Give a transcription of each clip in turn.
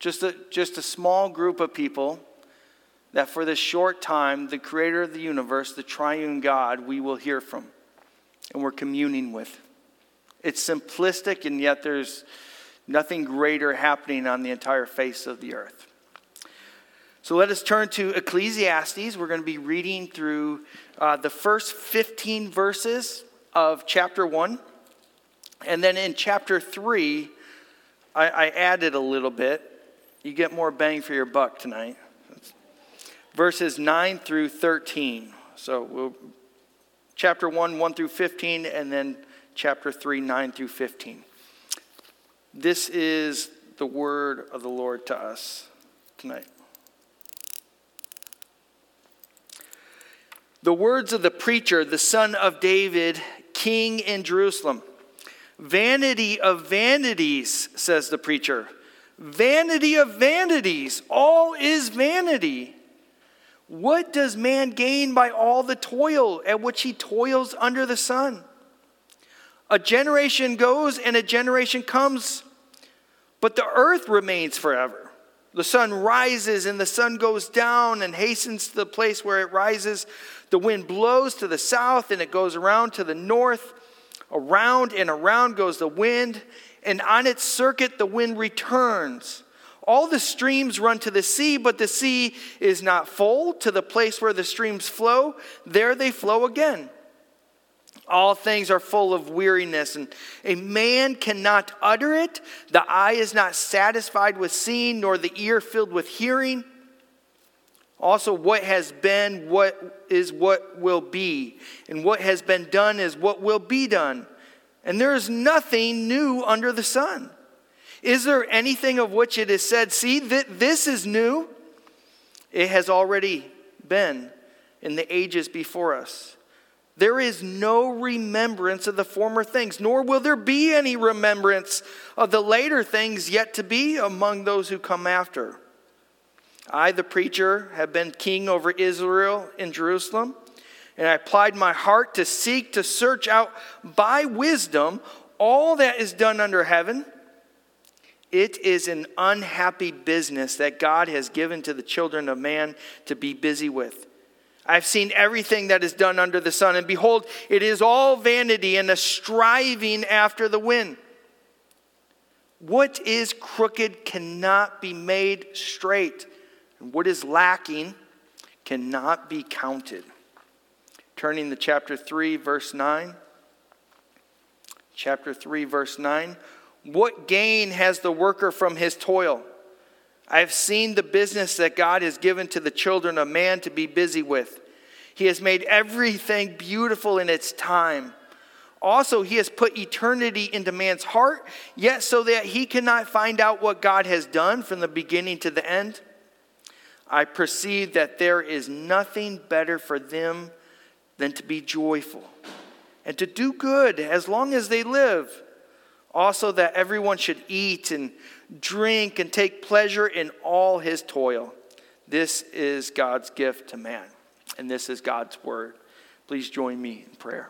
just a small group of people that for this short time, the creator of the universe, the triune God, we will hear from and we're communing with. It's simplistic, and yet there's nothing greater happening on the entire face of the earth. So let us turn to Ecclesiastes. We're going to be reading through the first 15 verses of chapter 1. And then in chapter 3, I added a little bit. You get more bang for your buck tonight. Verses 9 through 13. So chapter 1, 1 through 15, and then chapter 3, 9 through 15. This is the word of the Lord to us tonight. The words of the preacher, the son of David, king in Jerusalem. Vanity of vanities, says the preacher. Vanity of vanities, all is vanity. What does man gain by all the toil at which he toils under the sun? A generation goes and a generation comes, but the earth remains forever. The sun rises and the sun goes down and hastens to the place where it rises. The wind blows to the south and it goes around to the north. Around and around goes the wind, and on its circuit the wind returns. All the streams run to the sea, but the sea is not full. To the place where the streams flow, there they flow again. All things are full of weariness, and a man cannot utter it. The eye is not satisfied with seeing, nor the ear filled with hearing. Also, what has been, what is what will be, and what has been done is what will be done. And there is nothing new under the sun. Is there anything of which it is said, see, this is new? It has already been in the ages before us. There is no remembrance of the former things, nor will there be any remembrance of the later things yet to be among those who come after. I, the preacher, have been king over Israel in Jerusalem, and I applied my heart to seek to search out by wisdom all that is done under heaven. It is an unhappy business that God has given to the children of man to be busy with. I've seen everything that is done under the sun, and behold, it is all vanity and a striving after the wind. What is crooked cannot be made straight, and what is lacking cannot be counted. Turning to chapter 3, verse 9. Chapter 3, verse 9. What gain has the worker from his toil? I have seen the business that God has given to the children of man to be busy with. He has made everything beautiful in its time. Also, he has put eternity into man's heart, yet so that he cannot find out what God has done from the beginning to the end. I perceive that there is nothing better for them than to be joyful and to do good as long as they live. Also, that everyone should eat and drink and take pleasure in all his toil. This is God's gift to man, and this is God's word. Please join me in prayer.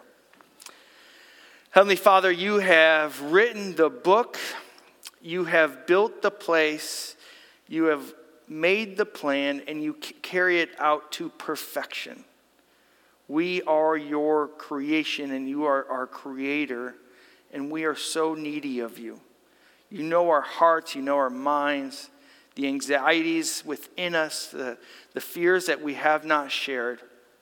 Heavenly Father, you have written the book, you have built the place, you have made the plan, and you carry it out to perfection. We are your creation, and you are our creator. And we are so needy of you. You know our hearts, you know our minds, the anxieties within us, the fears that we have not shared.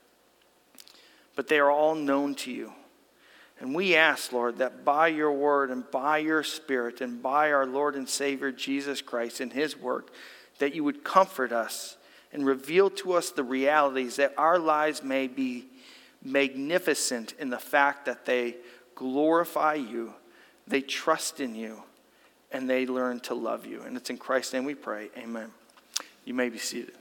But they are all known to you. And we ask, Lord, that by your word and by your Spirit and by our Lord and Savior Jesus Christ and his work, that you would comfort us and reveal to us the realities that our lives may be magnificent in the fact that they glorify you, they trust in you, and they learn to love you. And it's in Christ's name we pray. Amen. You may be seated.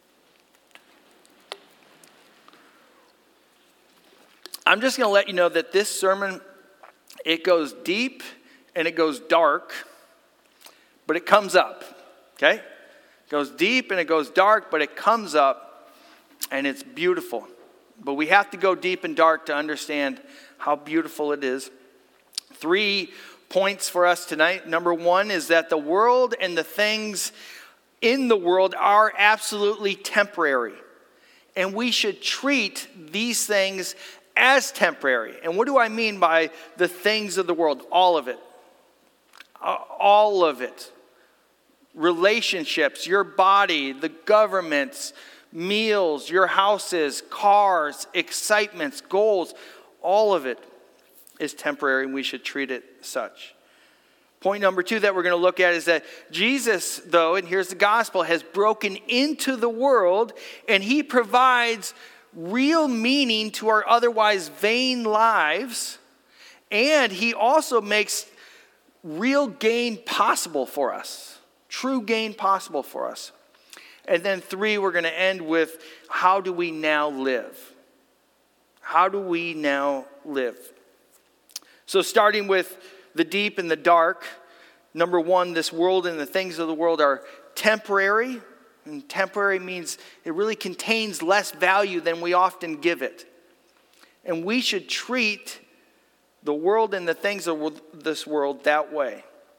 I'm just going to let you know that this sermon, it goes deep and it goes dark, but it comes up. Okay? It goes deep and it goes dark, but it comes up, and it's beautiful. But we have to go deep and dark to understand how beautiful it is. 3 points for us tonight. Number 1 is that the world and the things in the world are absolutely temporary. And we should treat these things as temporary. And what do I mean by the things of the world? All of it. All of it. Relationships, your body, the governments, meals, your houses, cars, excitements, goals, all of it is temporary, and we should treat it such. Point number 2 that we're going to look at is that Jesus, though, and here's the gospel, has broken into the world, and he provides real meaning to our otherwise vain lives, and he also makes real gain possible for us. True gain possible for us. And then 3, we're going to end with, how do we now live? How do we now live? So starting with the deep and the dark, number 1, this world and the things of the world are temporary. And temporary means it really contains less value than we often give it. And we should treat the world and the things of this world that way.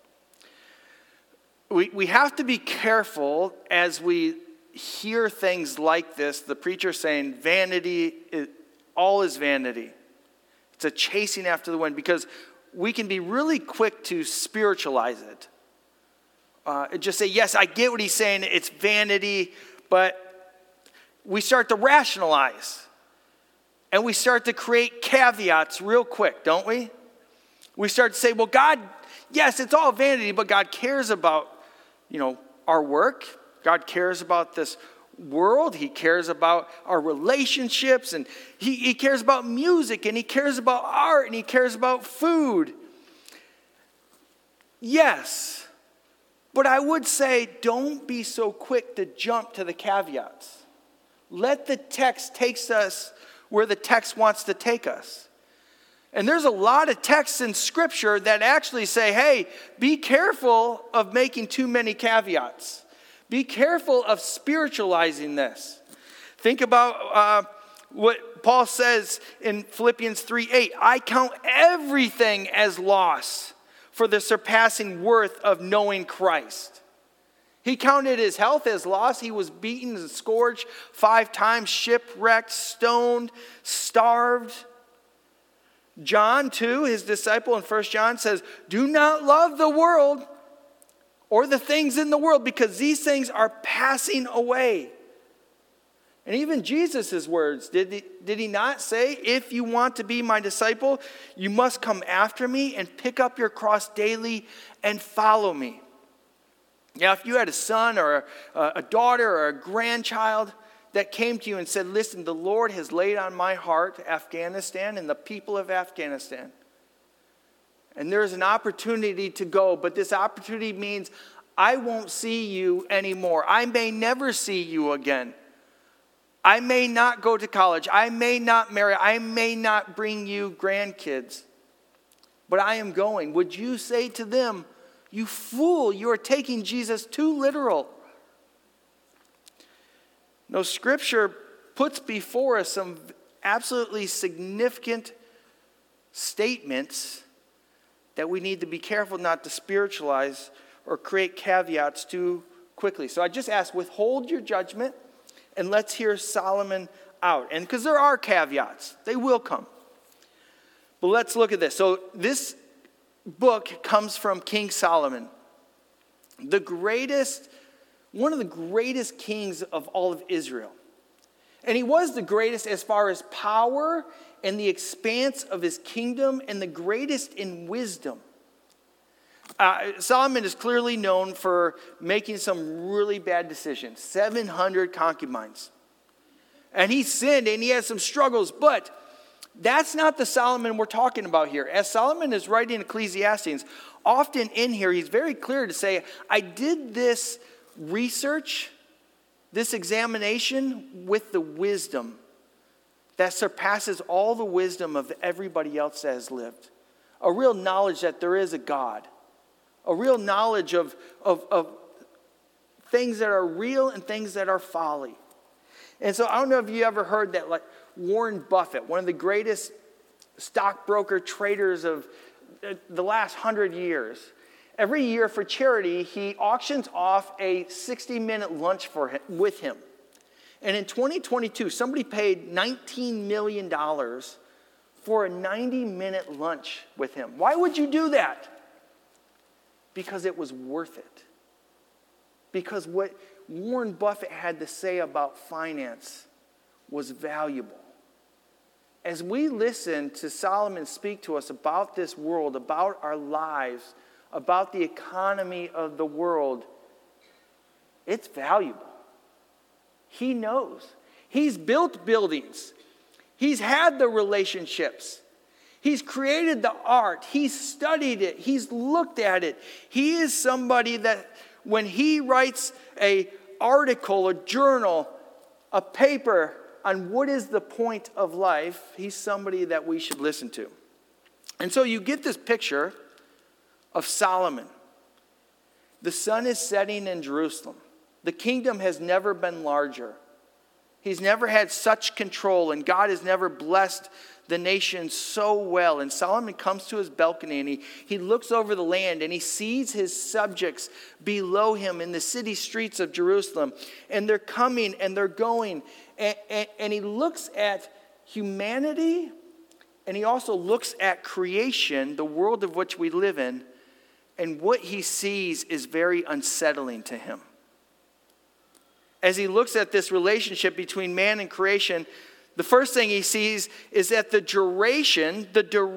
We have to be careful as we hear things like this, the preacher saying vanity, all is vanity. It's a chasing after the wind, because we can be really quick to spiritualize it. Just say, yes, I get what he's saying, it's vanity, but we start to rationalize. And we start to create caveats real quick, don't we? We start to say, well, God, yes, it's all vanity, but God cares about, our work. God cares about this world. He cares about our relationships, and he cares about music, and he cares about art, and he cares about food. Yes, but I would say don't be so quick to jump to the caveats. Let the text take us where the text wants to take us. And there's a lot of texts in Scripture that actually say, hey, be careful of making too many caveats. Be careful of spiritualizing this. Think about what Paul says in Philippians 3:8. I count everything as loss for the surpassing worth of knowing Christ. He counted his health as loss. He was beaten and scourged 5 times, shipwrecked, stoned, starved. John, too, his disciple in 1 John says, do not love the world or the things in the world, because these things are passing away. And even Jesus' words, did he not say, if you want to be my disciple, you must come after me and pick up your cross daily and follow me. Now, if you had a son or a daughter or a grandchild that came to you and said, listen, the Lord has laid on my heart Afghanistan and the people of Afghanistan. And there's an opportunity to go, but this opportunity means I won't see you anymore. I may never see you again. I may not go to college. I may not marry. I may not bring you grandkids. But I am going. Would you say to them, you fool, you are taking Jesus too literal? No, Scripture puts before us some absolutely significant statements that we need to be careful not to spiritualize or create caveats too quickly. So I just ask, withhold your judgment and let's hear Solomon out. And because there are caveats, they will come. But let's look at this. So this book comes from King Solomon, one of the greatest kings of all of Israel. And he was the greatest as far as power and the expanse of his kingdom, and the greatest in wisdom. Solomon is clearly known for making some really bad decisions. 700 concubines. And he sinned and he had some struggles, but that's not the Solomon we're talking about here. As Solomon is writing Ecclesiastes, often in here he's very clear to say, I did this research, this examination with the wisdom that surpasses all the wisdom of everybody else that has lived. A real knowledge that there is a God. A real knowledge of things that are real and things that are folly. And so I don't know if you ever heard that, like Warren Buffett, one of the greatest stockbroker traders of the last 100 years. Every year for charity, he auctions off a 60-minute lunch with him. And in 2022, somebody paid $19 million for a 90-minute lunch with him. Why would you do that? Because it was worth it. Because what Warren Buffett had to say about finance was valuable. As we listen to Solomon speak to us about this world, about our lives, about the economy of the world, it's valuable. He knows. He's built buildings. He's had the relationships. He's created the art. He's studied it. He's looked at it. He is somebody that when he writes an article, a journal, a paper on what is the point of life, he's somebody that we should listen to. And so you get this picture of Solomon. The sun is setting in Jerusalem. The kingdom has never been larger. He's never had such control, and God has never blessed the nation so well. And Solomon comes to his balcony, and he looks over the land, and he sees his subjects below him in the city streets of Jerusalem. And they're coming, and they're going. And he looks at humanity, and he also looks at creation, the world of which we live in. And what he sees is very unsettling to him. As he looks at this relationship between man and creation, the first thing he sees is that the duration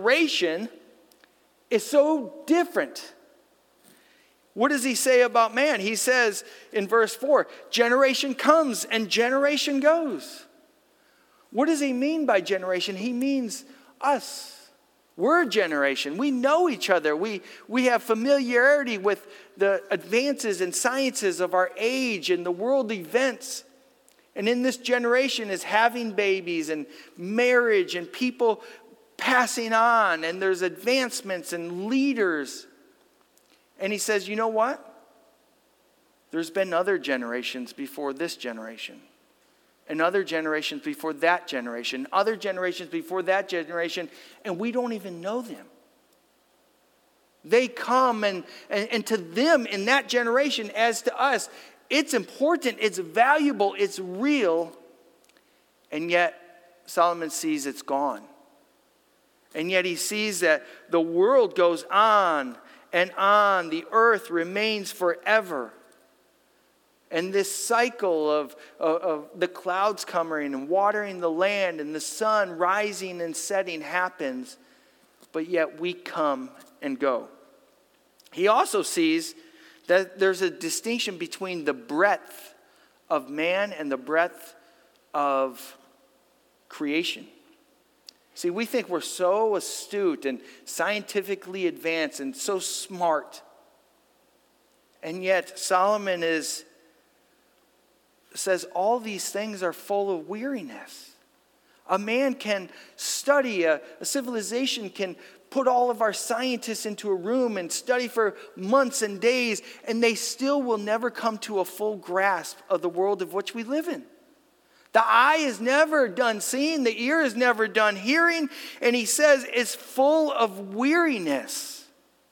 is so different. What does he say about man? He says in verse 4, generation comes and generation goes. What does he mean by generation? He means us. We're a generation. We know each other. We have familiarity with the advances and sciences of our age and the world events. And in this generation is having babies and marriage and people passing on. And there's advancements and leaders. And he says, you know what? There's been other generations before this generation. And other generations before that generation. Other generations before that generation. And we don't even know them. They come and to them in that generation as to us, it's important, it's valuable, it's real. And yet Solomon sees it's gone. And yet he sees that the world goes on and on. The earth remains forever. And this cycle of the clouds coming and watering the land and the sun rising and setting happens. But yet we come and go. He also sees that there's a distinction between the breadth of man and the breadth of creation. See, we think we're so astute and scientifically advanced and so smart. And yet Solomon says all these things are full of weariness. A man can study, a civilization can put all of our scientists into a room and study for months and days, and they still will never come to a full grasp of the world of which we live in. The eye is never done seeing, the ear is never done hearing, and he says it's full of weariness.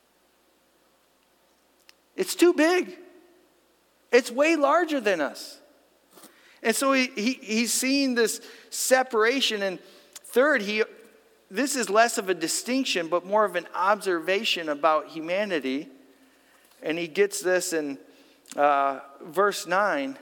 It's too big. It's way larger than us. And so he's seeing this separation. And third, this is less of a distinction, but more of an observation about humanity. And he gets this in verse 9.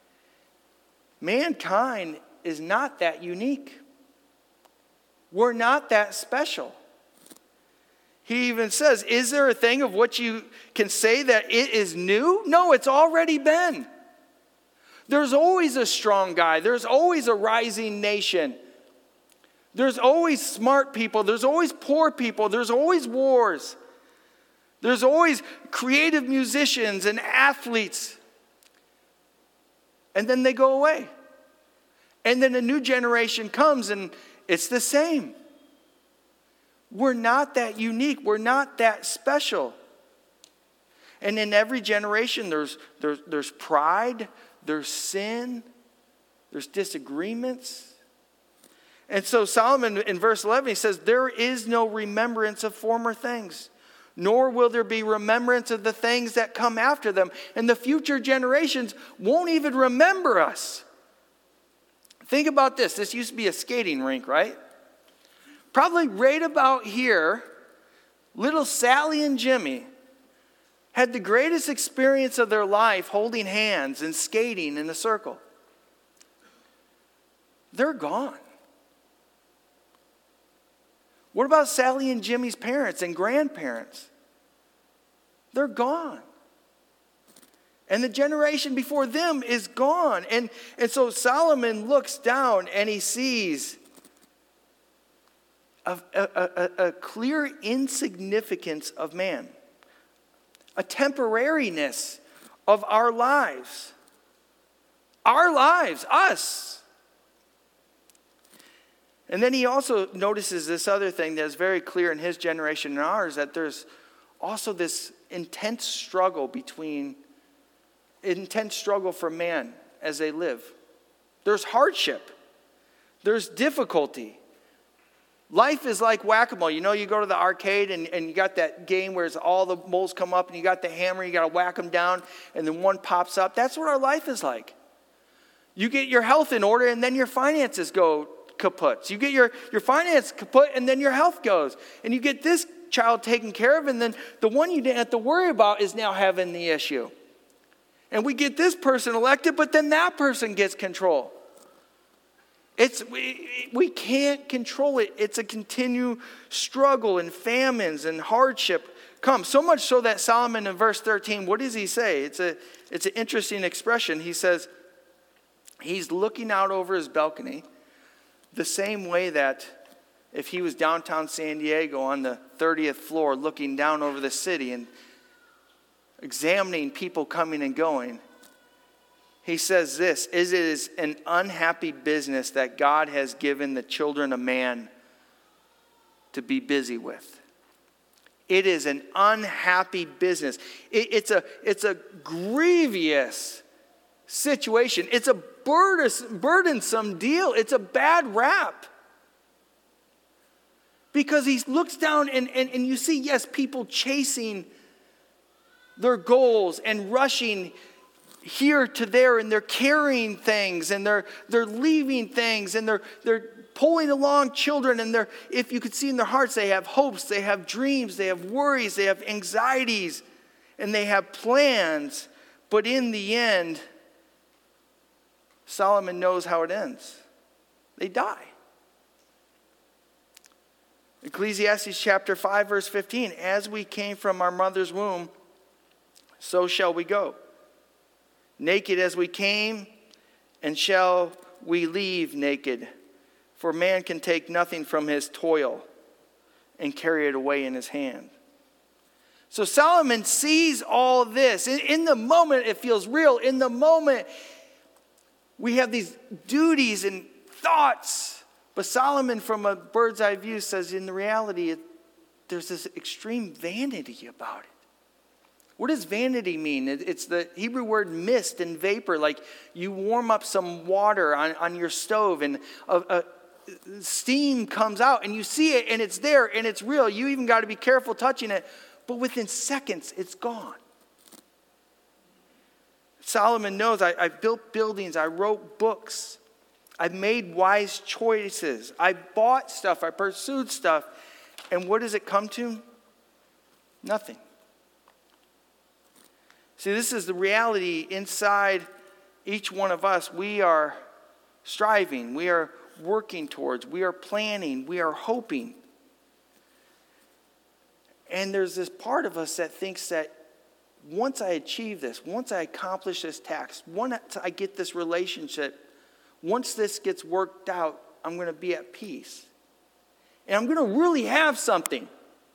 Mankind is not that unique. We're not that special. He even says, is there a thing of what you can say that it is new? No, it's already been. There's always a strong guy. There's always a rising nation. There's always smart people. There's always poor people. There's always wars. There's always creative musicians and athletes. And then they go away. And then a new generation comes and it's the same. We're not that unique. We're not that special. And in every generation there's pride. There's sin, there's disagreements. And so Solomon in verse 11, he says, there is no remembrance of former things, nor will there be remembrance of the things that come after them. And the future generations won't even remember us. Think about this. This used to be a skating rink, right? Probably right about here, little Sally and Jimmy had the greatest experience of their life holding hands and skating in a circle. They're gone. What about Sally and Jimmy's parents and grandparents? They're gone. And the generation before them is gone. And so Solomon looks down and he sees a clear insignificance of man. A temporariness of our lives. Our lives, us. And then he also notices this other thing that's very clear in his generation and ours, that there's also this intense struggle for man as they live. There's hardship. There's difficulty. Life is like whack-a-mole. You know, you go to the arcade and you got that game where all the moles come up and you got the hammer, you got to whack them down, and then one pops up. That's what our life is like. You get your health in order and then your finances go kaput. You get your finance kaput and then your health goes. And you get this child taken care of and then the one you didn't have to worry about is now having the issue. And we get this person elected, but then that person gets control. We can't control it. It's a continued struggle, and famines and hardship come. So much so that Solomon in verse 13, what does he say? It's an interesting expression. He says he's looking out over his balcony the same way that if he was downtown San Diego on the 30th floor looking down over the city and examining people coming and going. He says this, it is an unhappy business that God has given the children of man to be busy with. It is an unhappy business. It's a grievous situation. It's a burdensome deal. It's a bad rap. Because he looks down and you see, yes, people chasing their goals and rushing here to there, and they're carrying things and they're leaving things and they're pulling along children, and if you could see in their hearts, they have hopes, they have dreams, they have worries, they have anxieties, and they have plans. But in the end, Solomon knows how it ends. They die. Ecclesiastes chapter 5, verse 15, as we came from our mother's womb, so shall we go. Naked as we came, and shall we leave naked. For man can take nothing from his toil and carry it away in his hand. So Solomon sees all this. In the moment, it feels real. In the moment, we have these duties and thoughts. But Solomon, from a bird's eye view, says in the reality, there's this extreme vanity about it. What does vanity mean? It's the Hebrew word mist and vapor. Like you warm up some water on your stove and steam comes out and you see it and it's there and it's real. You even got to be careful touching it. But within seconds, it's gone. Solomon knows I built buildings. I wrote books. I've made wise choices. I bought stuff. I pursued stuff. And what does it come to? Nothing. See, this is the reality inside each one of us. We are striving. We are working towards. We are planning. We are hoping. And there's this part of us that thinks that once I achieve this, once I accomplish this task, once I get this relationship, once this gets worked out, I'm going to be at peace. And I'm going to really have something.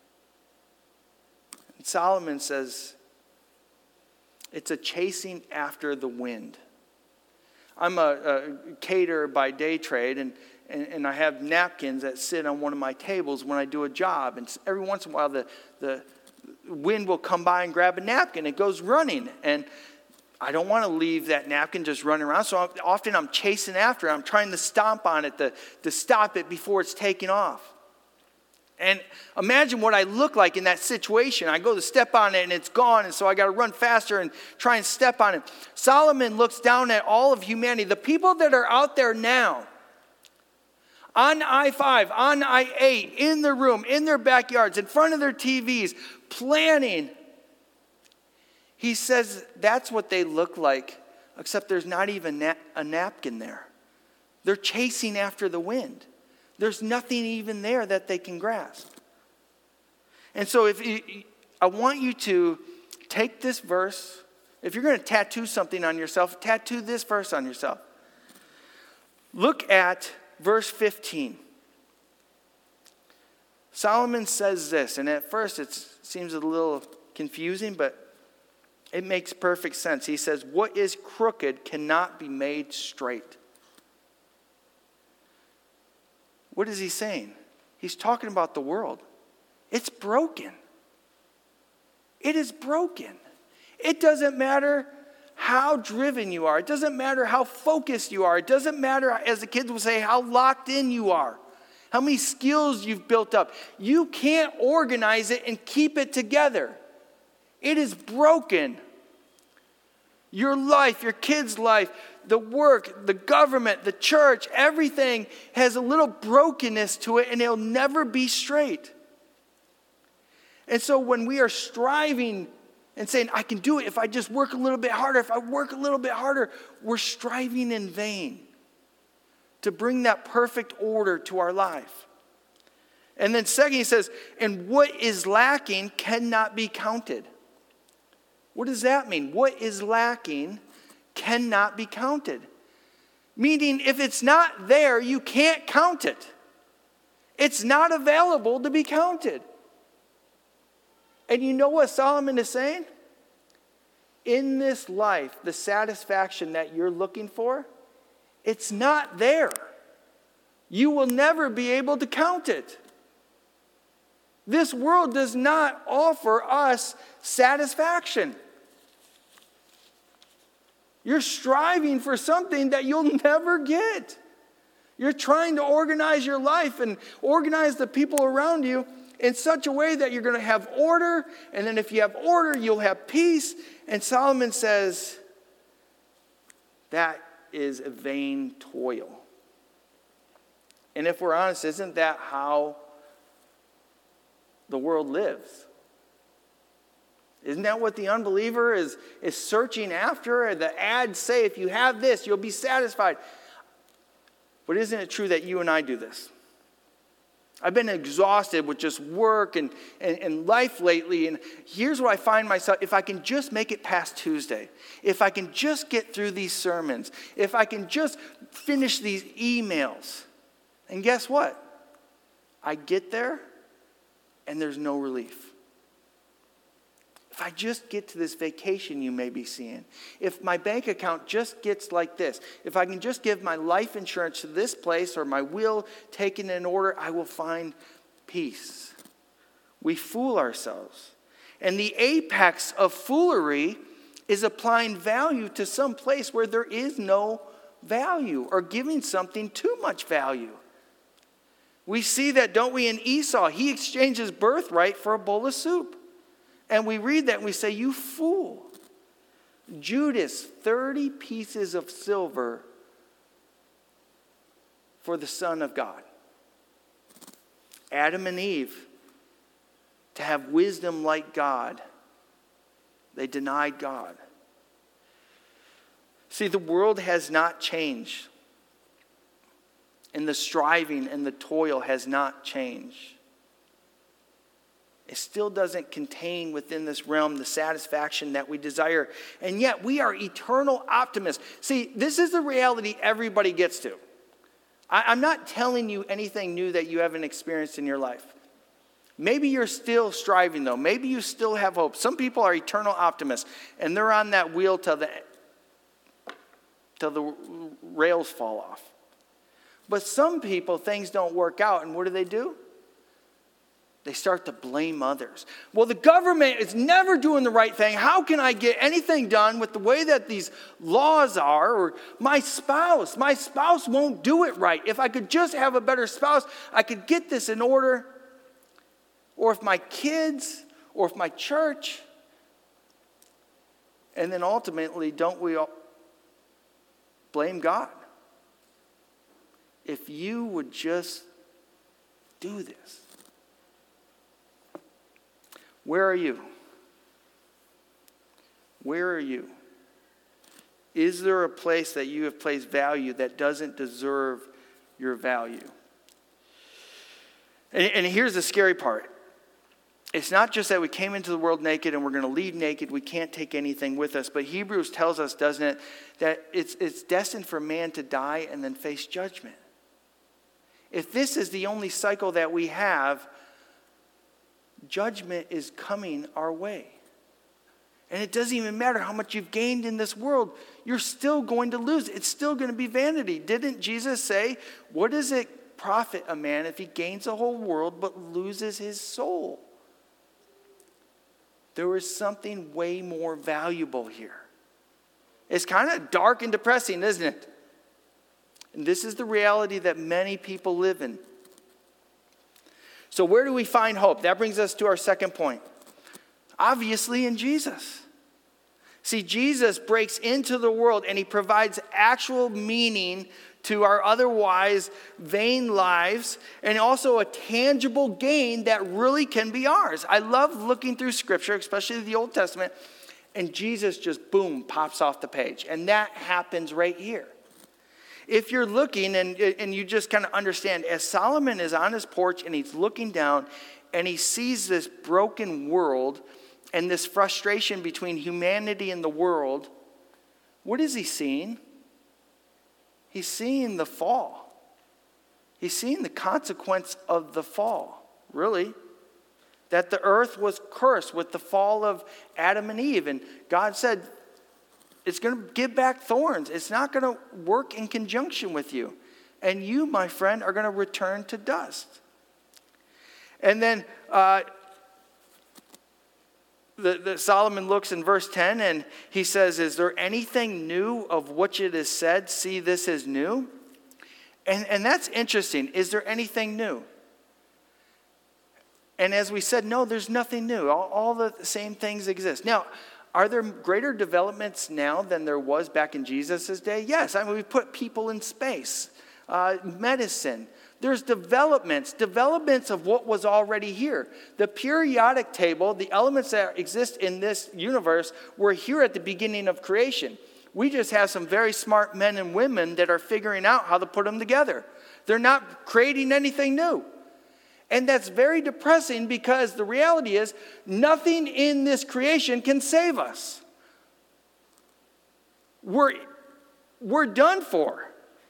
And Solomon says, it's a chasing after the wind. I'm a caterer by day trade, and I have napkins that sit on one of my tables when I do a job. And every once in a while, the wind will come by and grab a napkin. It goes running. And I don't want to leave that napkin just running around. So often I'm chasing after it. I'm trying to stomp on it to stop it before it's taking off. And imagine what I look like in that situation. I go to step on it and it's gone, and so I got to run faster and try and step on it. Solomon looks down at all of humanity, the people that are out there now, on I-5, on I-8, in their room, in their backyards, in front of their TVs, planning. He says that's what they look like, except there's not even a napkin there. They're chasing after the wind. There's nothing even there that they can grasp. And so I want you to take this verse. If you're going to tattoo something on yourself, tattoo this verse on yourself. Look at verse 15. Solomon says this, and at first it seems a little confusing, but it makes perfect sense. He says, what is crooked cannot be made straight. What is he saying? He's talking about the world. It's broken. It is broken. It doesn't matter how driven you are. It doesn't matter how focused you are. It doesn't matter, as the kids would say, how locked in you are. How many skills you've built up. You can't organize it and keep it together. It is broken. Your life, your kids' life, the work, the government, the church, everything has a little brokenness to it, and it'll never be straight. And so when we are striving and saying, I can do it if I just work a little bit harder, if I work a little bit harder, we're striving in vain to bring that perfect order to our life. And then second, he says, and what is lacking cannot be counted. What does that mean? What is lacking cannot be counted. Meaning, if it's not there, you can't count it. It's not available to be counted. And you know what Solomon is saying? In this life, the satisfaction that you're looking for, it's not there. You will never be able to count it. This world does not offer us satisfaction. You're striving for something that you'll never get. You're trying to organize your life and organize the people around you in such a way that you're going to have order. And then if you have order, you'll have peace. And Solomon says, that is a vain toil. And if we're honest, isn't that how the world lives? Isn't that what the unbeliever is searching after? The ads say, if you have this, you'll be satisfied. But isn't it true that you and I do this? I've been exhausted with just work and life lately. And here's what I find myself. If I can just make it past Tuesday, if I can just get through these sermons, if I can just finish these emails. And guess what? I get there and there's no relief. If I just get to this vacation you may be seeing, if my bank account just gets like this, if I can just give my life insurance to this place or my will taken in order, I will find peace. We fool ourselves. And the apex of foolery is applying value to some place where there is no value or giving something too much value. We see that, don't we, in Esau? He exchanged his birthright for a bowl of soup. And we read that and we say, you fool. Judas, 30 pieces of silver for the Son of God. Adam and Eve, to have wisdom like God, they denied God. See, the world has not changed. And the striving and the toil has not changed. It still doesn't contain within this realm the satisfaction that we desire. And yet we are eternal optimists. See, this is the reality everybody gets to. I'm not telling you anything new that you haven't experienced in your life. Maybe you're still striving though. Maybe you still have hope. Some people are eternal optimists and they're on that wheel till the rails fall off. But some people, things don't work out, and what do? They start to blame others. Well, the government is never doing the right thing. How can I get anything done with the way that these laws are? Or my spouse won't do it right. If I could just have a better spouse, I could get this in order. or if my kids, or if my church. And then ultimately, don't we all blame God? If you would just do this. Where are you? Where are you? Is there a place that you have placed value that doesn't deserve your value? And here's the scary part. It's not just that we came into the world naked and we're going to leave naked. We can't take anything with us. But Hebrews tells us, doesn't it, that it's destined for man to die and then face judgment. If this is the only cycle that we have, judgment is coming our way. And it doesn't even matter how much you've gained in this world. You're still going to lose. It's still going to be vanity. Didn't Jesus say, what does it profit a man if he gains the whole world but loses his soul? There is something way more valuable here. It's kind of dark and depressing, isn't it? And this is the reality that many people live in. So where do we find hope? That brings us to our second point. Obviously in Jesus. See, Jesus breaks into the world and he provides actual meaning to our otherwise vain lives, and also a tangible gain that really can be ours. I love looking through Scripture, especially the Old Testament, and Jesus just, boom, pops off the page. And that happens right here. If you're looking and you just kind of understand, as Solomon is on his porch and he's looking down and he sees this broken world and this frustration between humanity and the world, what is he seeing? He's seeing the fall. He's seeing the consequence of the fall, really. That the earth was cursed with the fall of Adam and Eve. And God said, it's going to give back thorns. It's not going to work in conjunction with you. And you, my friend, are going to return to dust. And then Solomon looks in verse 10 and he says, is there anything new of which it is said, see, this is new? And that's interesting. Is there anything new? And as we said, no, there's nothing new. All the same things exist. Now, are there greater developments now than there was back in Jesus' day? Yes. I mean, we put people in space, medicine. There's developments of what was already here. The periodic table, the elements that exist in this universe were here at the beginning of creation. We just have some very smart men and women that are figuring out how to put them together. They're not creating anything new. And that's very depressing because the reality is nothing in this creation can save us. We're done for.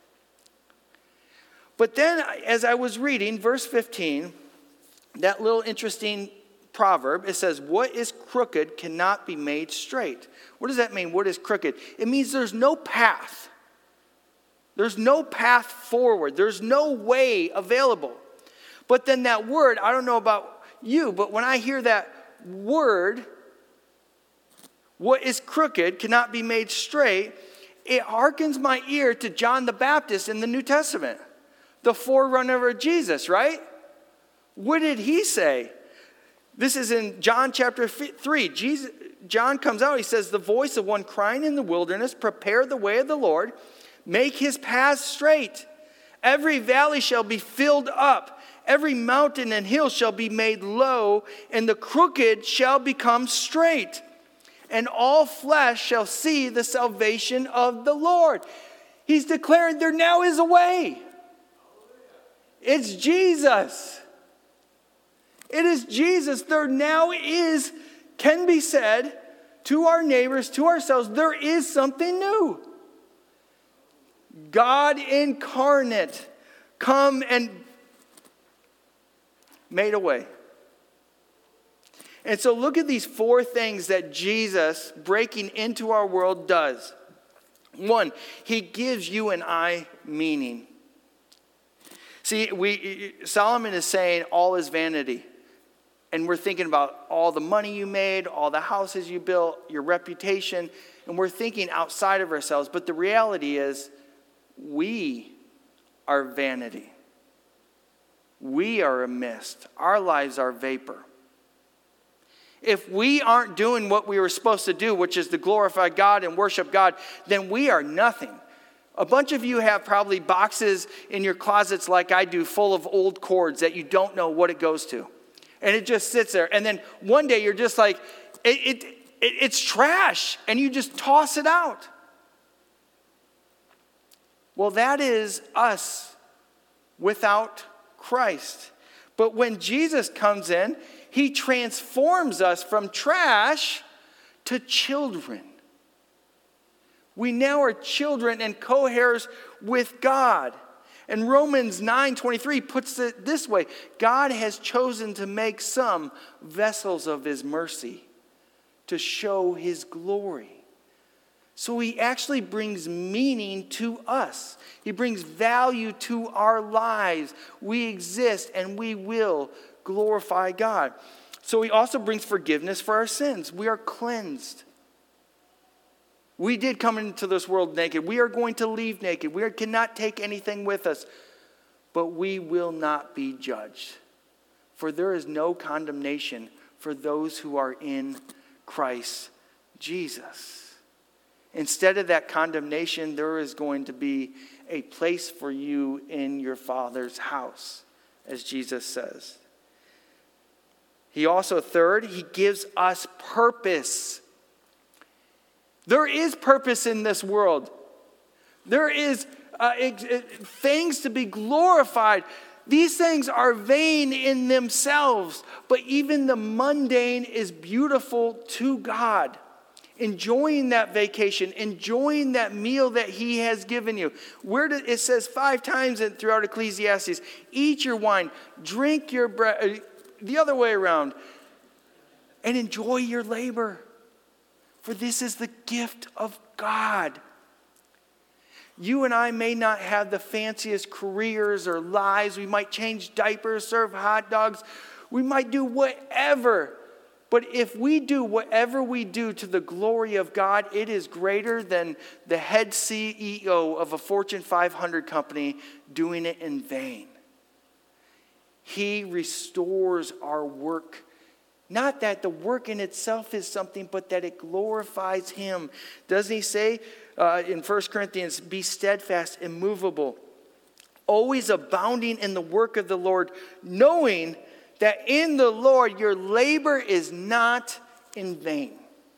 But then as I was reading verse 15, that little interesting proverb, it says, what is crooked cannot be made straight. What does that mean? What is crooked? It means there's no path. There's no path forward. There's no way available. But then that word, I don't know about you, but when I hear that word, what is crooked cannot be made straight, it harkens my ear to John the Baptist in the New Testament. The forerunner of Jesus, right? What did he say? This is in John chapter 3. John comes out, he says, the voice of one crying in the wilderness, prepare the way of the Lord, make his path straight. Every valley shall be filled up, every mountain and hill shall be made low, and the crooked shall become straight. And all flesh shall see the salvation of the Lord. He's declaring there now is a way. It's Jesus. It is Jesus. There now is, can be said to our neighbors, to ourselves, there is something new. God incarnate, come and made a way. And so look at these four things that Jesus breaking into our world does. One, he gives you and I meaning. See, Solomon is saying all is vanity. And we're thinking about all the money you made, all the houses you built, your reputation. And we're thinking outside of ourselves. But the reality is, we are vanity. we are a mist. Our lives are vapor. If we aren't doing what we were supposed to do, which is to glorify God and worship God, then we are nothing. A bunch of you have probably boxes in your closets like I do, full of old cords that you don't know what it goes to. And it just sits there. And then one day you're just like, it's trash. And you just toss it out. Well, that is us without Christ. But when Jesus comes in, he transforms us from trash to children. We now are children and co-heirs with God. And Romans 9:23 puts it this way: God has chosen to make some vessels of his mercy to show his glory. So he actually brings meaning to us. He brings value to our lives. We exist and we will glorify God. So he also brings forgiveness for our sins. We are cleansed. We did come into this world naked. We are going to leave naked. We cannot take anything with us. But we will not be judged. For there is no condemnation for those who are in Christ Jesus. Instead of that condemnation, there is going to be a place for you in your Father's house, as Jesus says. He also, third, he gives us purpose. There is purpose in this world. There is things to be glorified. These things are vain in themselves, but even the mundane is beautiful to God. Enjoying that vacation, enjoying that meal that he has given you. It says 5 times throughout Ecclesiastes, eat your wine, drink your bread, the other way around, and enjoy your labor. For this is the gift of God. You and I may not have the fanciest careers or lives. We might change diapers, serve hot dogs. We might do whatever. But if we do whatever we do to the glory of God, it is greater than the head CEO of a Fortune 500 company doing it in vain. He restores our work. Not that the work in itself is something, but that it glorifies him. Doesn't he say in 1 Corinthians, be steadfast, immovable, always abounding in the work of the Lord, knowing that in the Lord your labor is not in vain.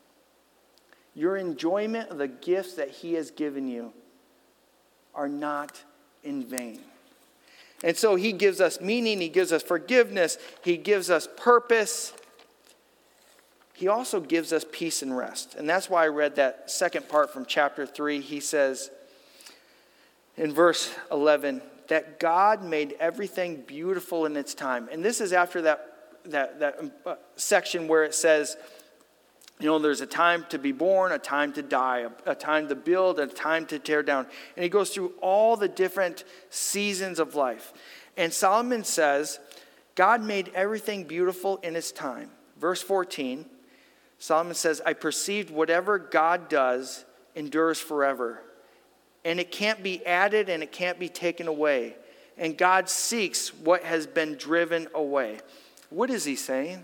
Your enjoyment of the gifts that he has given you are not in vain. And so he gives us meaning, he gives us forgiveness, he gives us purpose. He also gives us peace and rest. And that's why I read that second part from chapter 3. He says in verse 11, that God made everything beautiful in its time. And this is after that section where it says, there's a time to be born, a time to die, a time to build, a time to tear down. And he goes through all the different seasons of life. And Solomon says, God made everything beautiful in its time. Verse 14, Solomon says, I perceived whatever God does endures forever. And it can't be added and it can't be taken away. And God seeks what has been driven away. What is he saying?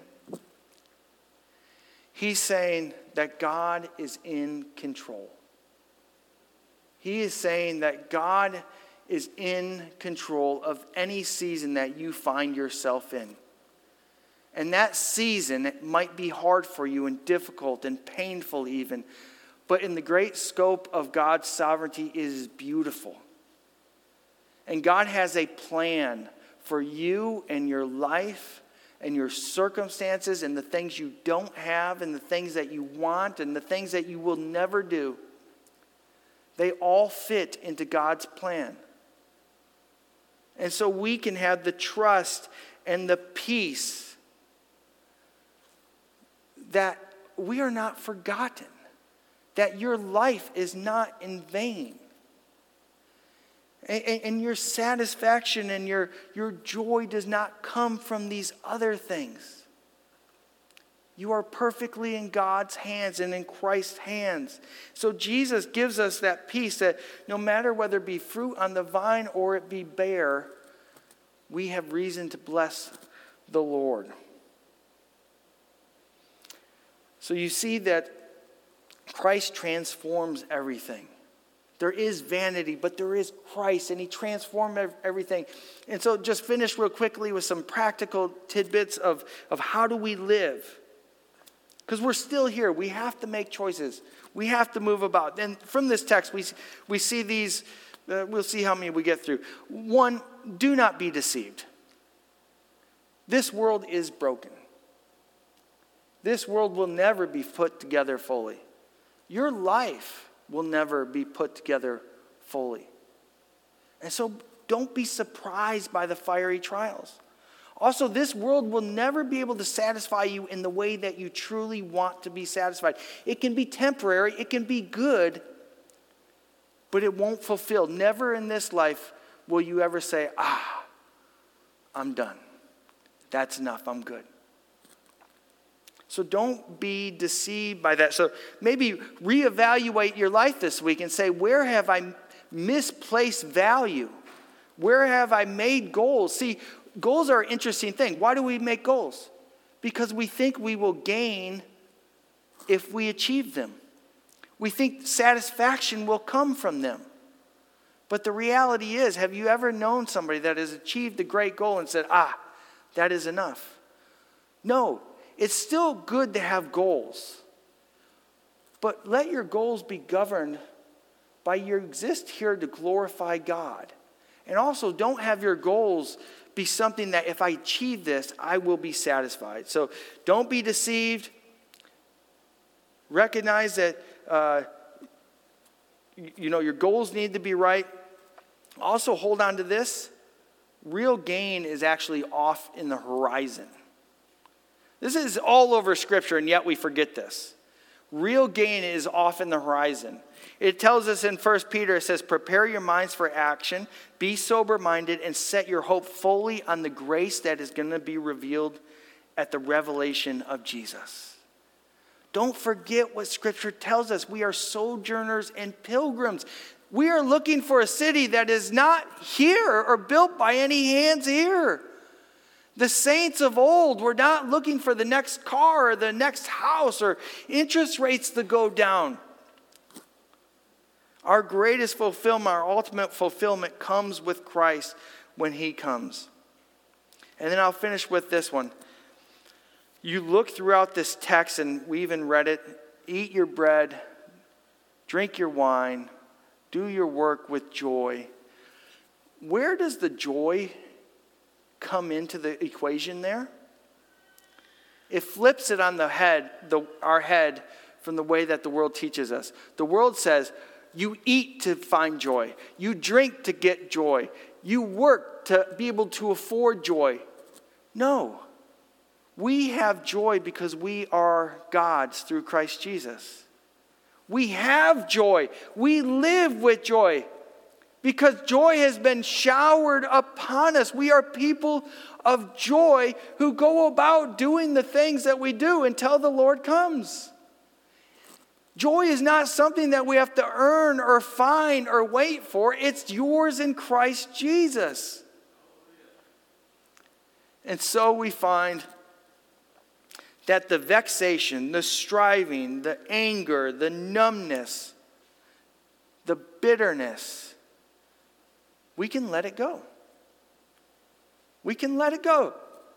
He's saying that God is in control. He is saying that God is in control of any season that you find yourself in. And that season, it might be hard for you and difficult and painful even. But in the great scope of God's sovereignty, it is beautiful. And God has a plan for you and your life and your circumstances and the things you don't have and the things that you want and the things that you will never do. They all fit into God's plan. And so we can have the trust and the peace that we are not forgotten. That your life is not in vain. And your satisfaction and your joy does not come from these other things. You are perfectly in God's hands and in Christ's hands. So Jesus gives us that peace that no matter whether it be fruit on the vine or it be bare, we have reason to bless the Lord. So you see that Christ transforms everything. There is vanity, but there is Christ, and he transformed everything. And so just finish real quickly with some practical tidbits of how do we live. Because we're still here. We have to make choices. We have to move about. And from this text, we see these, we'll see how many we get through. 1, do not be deceived. This world is broken. This world will never be put together fully. Your life will never be put together fully. And so don't be surprised by the fiery trials. Also, this world will never be able to satisfy you in the way that you truly want to be satisfied. It can be temporary, it can be good, but it won't fulfill. Never in this life will you ever say, I'm done. That's enough, I'm good. So don't be deceived by that. So maybe reevaluate your life this week and say, where have I misplaced value? Where have I made goals? See, goals are an interesting thing. Why do we make goals? Because we think we will gain if we achieve them. We think satisfaction will come from them. But the reality is, have you ever known somebody that has achieved a great goal and said, that is enough? No. It's still good to have goals, but let your goals be governed by you exist here to glorify God. And also don't have your goals be something that if I achieve this, I will be satisfied. So don't be deceived. Recognize that your goals need to be right. Also hold on to this. Real gain is actually off in the horizon. This is all over Scripture, and yet we forget this. Real gain is off in the horizon. It tells us in 1 Peter, it says, prepare your minds for action, be sober-minded, and set your hope fully on the grace that is going to be revealed at the revelation of Jesus. Don't forget what Scripture tells us. We are sojourners and pilgrims. We are looking for a city that is not here or built by any hands here. The saints of old were not looking for the next car or the next house or interest rates to go down. Our greatest fulfillment, our ultimate fulfillment comes with Christ when he comes. And then I'll finish with this one. You look throughout this text, and we even read it, eat your bread, drink your wine, do your work with joy. Where does the joy come into the equation there? It flips it on the head, our head, from the way that the world teaches us. The world says, you eat to find joy. You drink to get joy. You work to be able to afford joy. No. We have joy because we are God's through Christ Jesus. We have joy. We live with joy. Because joy has been showered upon us. We are people of joy who go about doing the things that we do until the Lord comes. Joy is not something that we have to earn or find or wait for. It's yours in Christ Jesus. And so we find that the vexation, the striving, the anger, the numbness, the bitterness, we can let it go. We can let it go.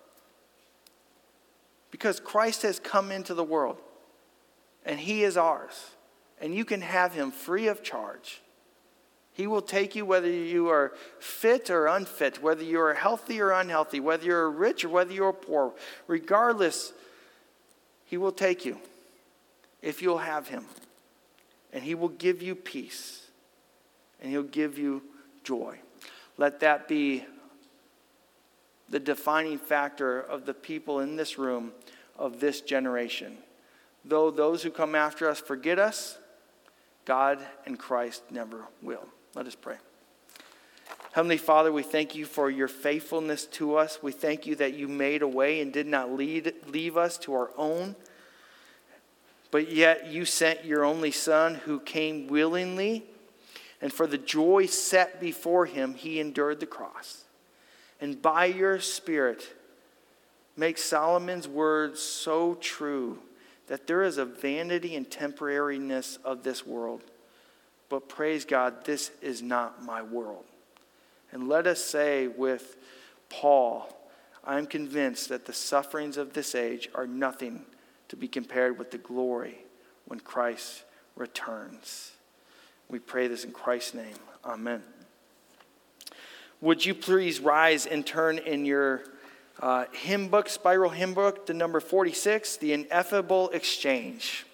Because Christ has come into the world. And he is ours. And you can have him free of charge. He will take you whether you are fit or unfit, whether you are healthy or unhealthy, whether you're rich or whether you're poor. Regardless, he will take you if you'll have him. And he will give you peace. And he'll give you joy. Let that be the defining factor of the people in this room of this generation. Though those who come after us forget us, God and Christ never will. Let us pray. Heavenly Father, we thank you for your faithfulness to us. We thank you that you made a way and did not leave us to our own. But yet you sent your only Son who came willingly. And for the joy set before him, he endured the cross. and by your Spirit make Solomon's words so true that there is a vanity and temporariness of this world. But praise God, this is not my world. And let us say with Paul, I am convinced that the sufferings of this age are nothing to be compared with the glory when Christ returns. We pray this in Christ's name. Amen. Would you please rise and turn in your hymn book, spiral hymn book, to number 46, The Ineffable Exchange.